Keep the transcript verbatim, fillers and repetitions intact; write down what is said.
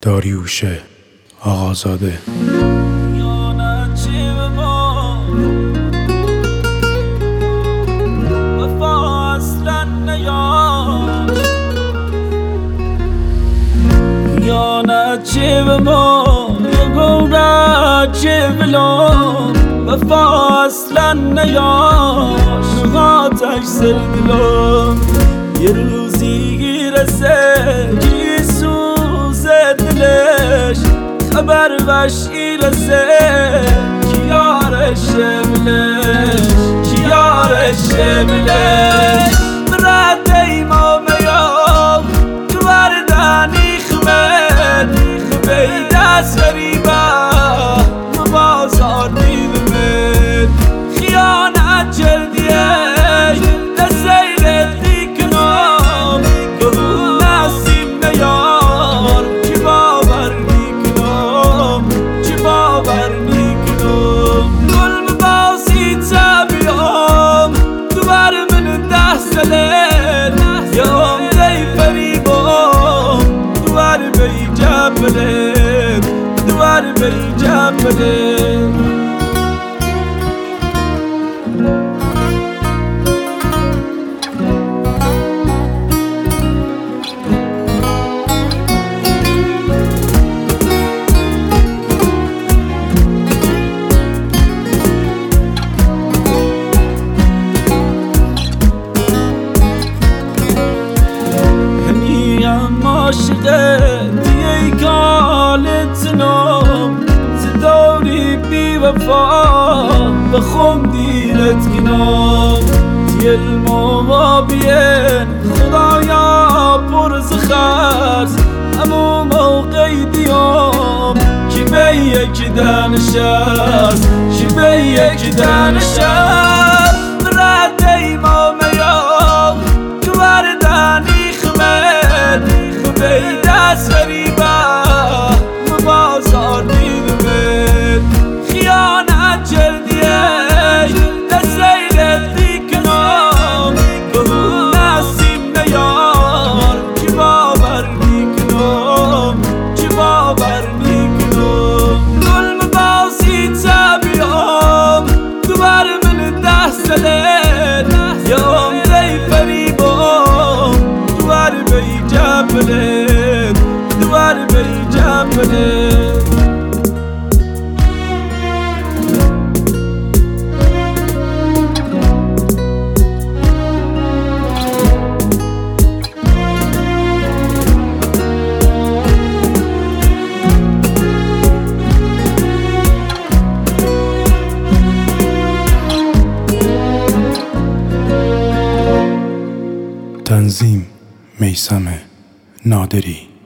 داریوش آقازاده. چه به ما گوره چه بلام وفا اصلا نیاش غاتش سر دلام یه روزی رسه کی سوزه دلش خبر وشی رسه کی یارش بلش کی یارش بلش برد ایمام یا تو بردنی خمد دست غریبه بازار دیدمت خیانت کردیه دست ایلتی کنم گهو نسیم نیار چی باور میکنم چی باور میکنم گل بباسی تبیام تو بر من ده سلت یام دی فریبام تو بر بی جبلت دوار بی جبلت عاشقه دیگه کالت نام زداری بی وفا بخوم دیرت کنام دیل موابین خدایا پرز خرز امو موقعی دیام کی به یک دنشست کی به یک دنشست رد ایمام یا تو بردنی خمد بی دست غریبه بازار دیدمت خیانت کردیه دست ایلتی کنم گهو نسیم نیار چی باور میکنم چی باور میکنم گل مباسی تبیام تو بر من ده سلت یام دی فریبام تو بر بی جبلت دوار بی جبلت تنظیم میثم نادری.